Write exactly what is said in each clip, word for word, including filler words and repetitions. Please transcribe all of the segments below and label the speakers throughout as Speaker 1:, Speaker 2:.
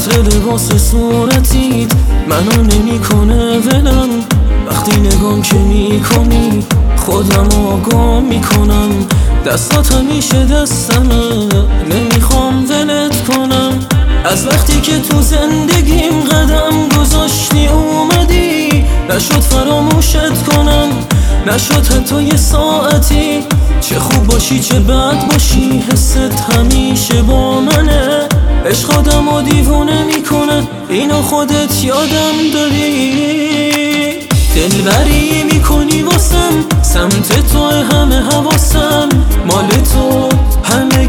Speaker 1: عطر لباس صورتیت منو نمیکنه ولم، وقتی نگام که میکنی خودم آگاه میکنم. دستات همیشه دستمه، نمیخوام ولت کنم. از وقتی که تو زندگیم قدم گذاشتی اومدی، نشد فراموشت کنم، نشد حتی یه ساعتی. چه خوب باشی چه بد باشی حست همیشه با منه. عشق آدمو دیوونه میکنه، اینو خودت یادم داری. دلبری میکنی واسم، سمت تو همه حواسم، مال تو همه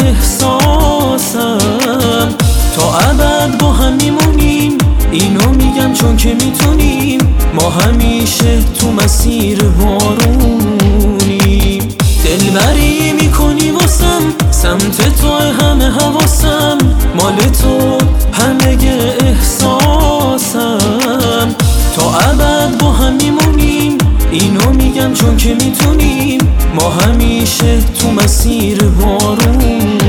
Speaker 1: احساسم. تا ابد با هم میمونیم، اینو میگم چون که میتونیم. ما همیشه تو مسیر بارونیم. دلبری میکنی واسم، سمت تو همه حواسم، مال تو همه احساسم. تا ابد با هم میمونیم، اینو میگم چون که میتونیم. ما همیشه تو مسیر بارونیم.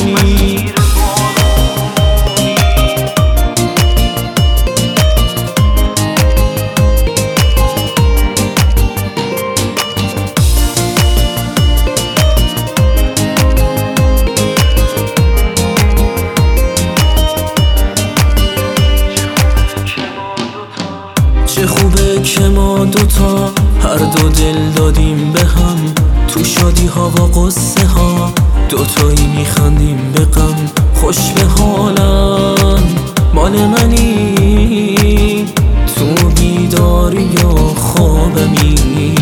Speaker 1: چه خوبه که ما دوتا هر دو دل دادیم به هم، تو شادی ها و قصه ها دوتایی میخندیم به غم. خوش به حالم مال منی، تو بیداری یا خوابمی.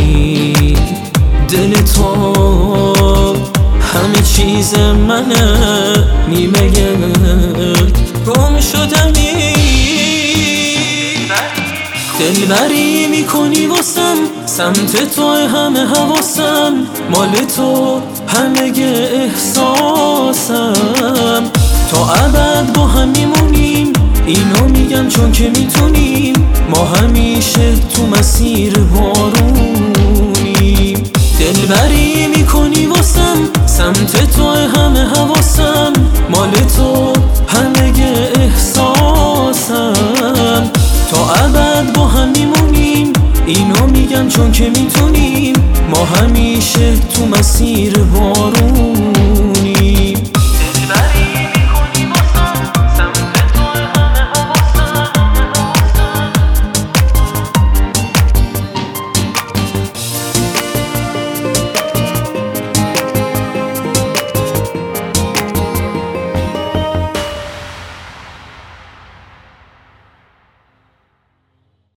Speaker 1: دل تو همه چیز منه، نیمه گم شدمی. دلبری میکنی واسم، سمت تو همه حواسم، مال تو همه احساسم. تا ابد با هم میمونیم، اینو میگم چون که میتونیم. ما همیشه تو مسیر بارونیم. دلبری میکنی واسم، سمت تو همه حواسم، مال تو همه احساسم. تا ابد با هم میمونیم، اینو میگم چون که میتونیم. ما همیشه تو مسیر بارون